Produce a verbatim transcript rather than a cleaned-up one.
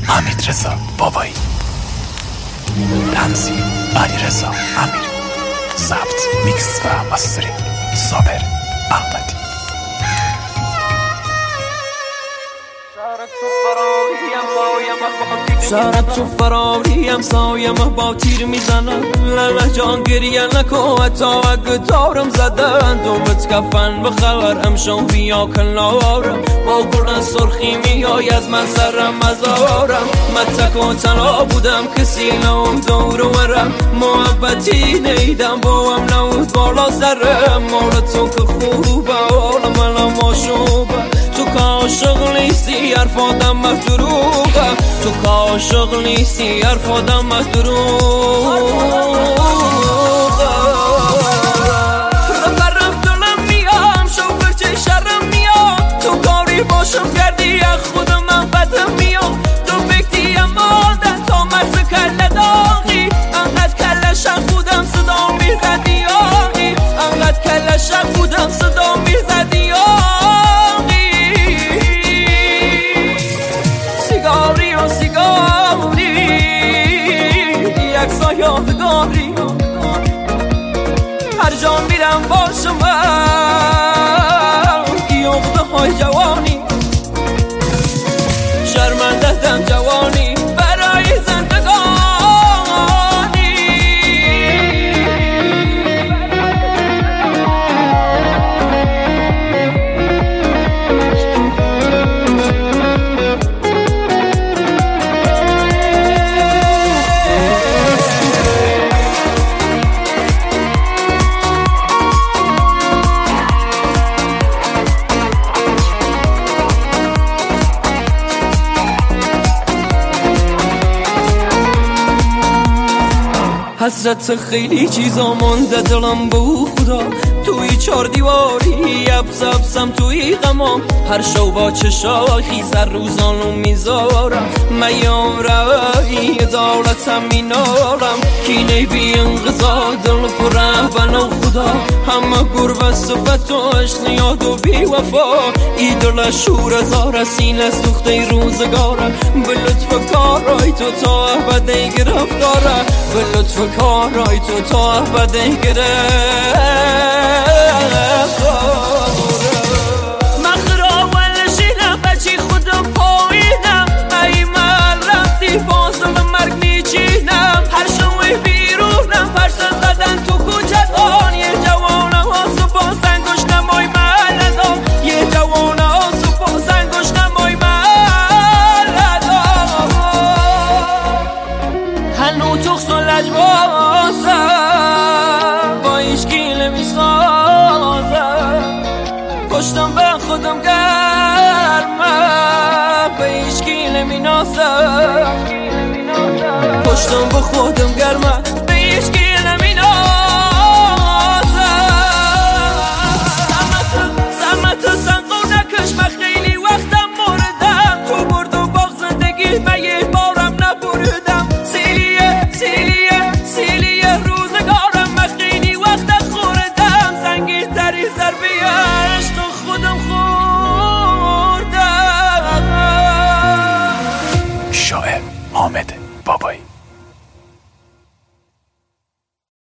حمید رضا بابایی، رمزی علیرضا امیری، ضبط میکس و مسترینگ صابر احمدی. شهرت تو فراریم سایم با تیر میزنن لله جان گریه نکن حتی اگه تارم زدن تو بتکفن بخبر امشو بیا کنارم با گل سرخی میای از من سرم مزارم من تک و تنها بودم کسی نوم دور ورم محبتی نیدم با هم نود بالا سرم مال تو که خوبه حال منم آشوبه تو که عاشق نیستی حرفادم مفتروغه تو که عاشق نیستی حرفادم مفتروغه رفرم دلم میام شوفر چه شرم میام تو کاری باشم کردی از خود من بدم میام تو بکتی مادن تا مرز کل داغی انقدر کلشم بودم صدا میزدی آقی انقدر کلشم بودم صدا میزدی آقی سیگاری و سیگاری یک سا یادگاری هر جا میرم باشم یغده های جوانی شرمنده دم جوانی برای زندگانی حسرت خیلی چیزا مونده دلم بو خدا توی چار دیواری ابز ابزم توی غمام هر شو با چشاخی سر روزانو میذارم میام رایی دولتم مینارم کینه بی انقضا دل پره بنا خدا همه گربه صفت و عشق یاد و بی وفا ای دل شور زار سینه سوخته روزگاره به لطف کارای تو تا ابده گرفتاره به لطف کارای تو تا ابده گرفتاره من خراول شیرم بچی خودم پایینم ای من رفتی بازم به مرگ میچینم هر شوی بیرونم پرسن زدن تو کوچتان یه جوانه هاسو با سنگوش نمای ملدان یه جوانه هاسو با سنگوش نمای ملدان هنو تخص و لجبازم با ایشگی نمیسازم پشتم به خودم گرمم به ایشگی نمینازم پشتم به خودم گرمم